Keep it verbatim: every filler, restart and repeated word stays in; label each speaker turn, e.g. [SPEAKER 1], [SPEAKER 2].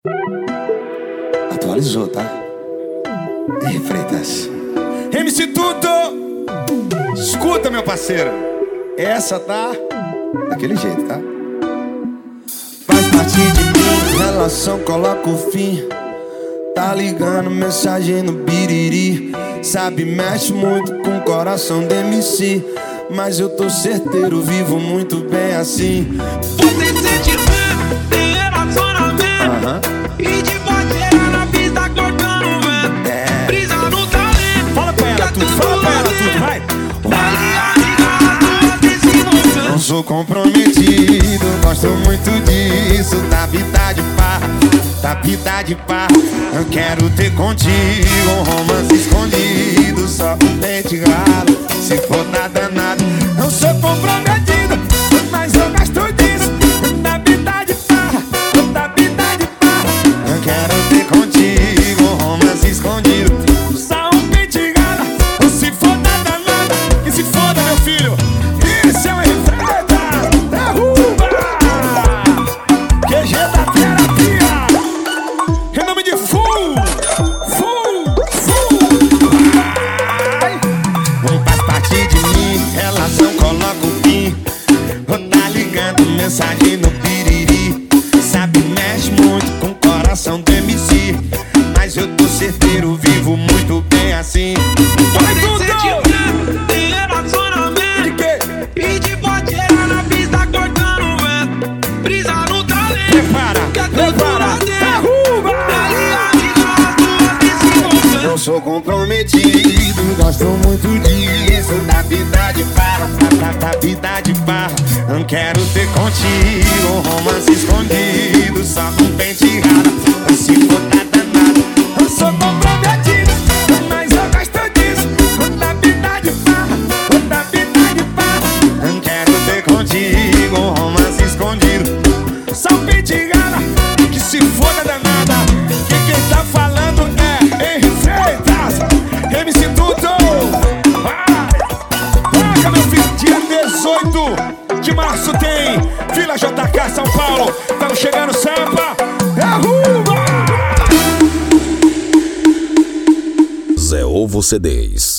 [SPEAKER 1] Atualizou, tá? E Freitas. M C Tudo! Escuta, meu parceiro. Essa tá daquele jeito, tá? Faz parte de mim, relação coloca o fim. Tá ligando mensagem no biriri. Sabe, mexe muito com o coração do M C. Mas eu tô certeiro, vivo muito bem assim.
[SPEAKER 2] Você sente vento, tem relacionamento, uh-huh. E de boteira na pista cortando vento, é. Brisa no talento.
[SPEAKER 1] Fala pra ela tudo, fala pra ela tudo, vai. Não sou comprometido, gosto muito disso. Da vida de par, da vida de par. Eu quero ter contigo um romance escondido. Só um pente ralo, se for nada, nada. Não sou comprometido, mas eu gosto disso. Da vida de par, da vida de par. Eu quero ter contigo um romance escondido. Só um pente ralo, se for nada, nada. Que se foda, meu filho. Isso é uma refreta, derruba. Q G da terapia. Em nome de Full, Full, Full. Não faz parte de mim, relação coloca o fim. Tá ligando mensagem no piriri. Sabe, mexe muito com o coração do M C. Mas eu tô certeiro, vivo muito bem assim.
[SPEAKER 2] Vai tudo! Tem relacionamento,
[SPEAKER 1] de quê?
[SPEAKER 2] E de boteira na pista cortando vento, brisa no talento.
[SPEAKER 1] Prepara, prepara, derruba. Eu sou comprometido, gosto muito disso. Da vida de barra, da, da vida de barra. Não quero ter contigo um romance escondido. Só um pente ralo, se for nada, nada. Eu sou comprometido, mas eu gosto disso. Da vida de barra, da vida de barra. Não quero ter contigo um romance escondido. Só um pente ralo, que se foda danada. Que quem tá falando é Henry Freitas, M C Tudo. Vai, toca, meu filho. Dia dezoito de março tem Vila J K, São Paulo. Estamos chegando, Sampa. Derruba!
[SPEAKER 3] Zé Ovo C Ds.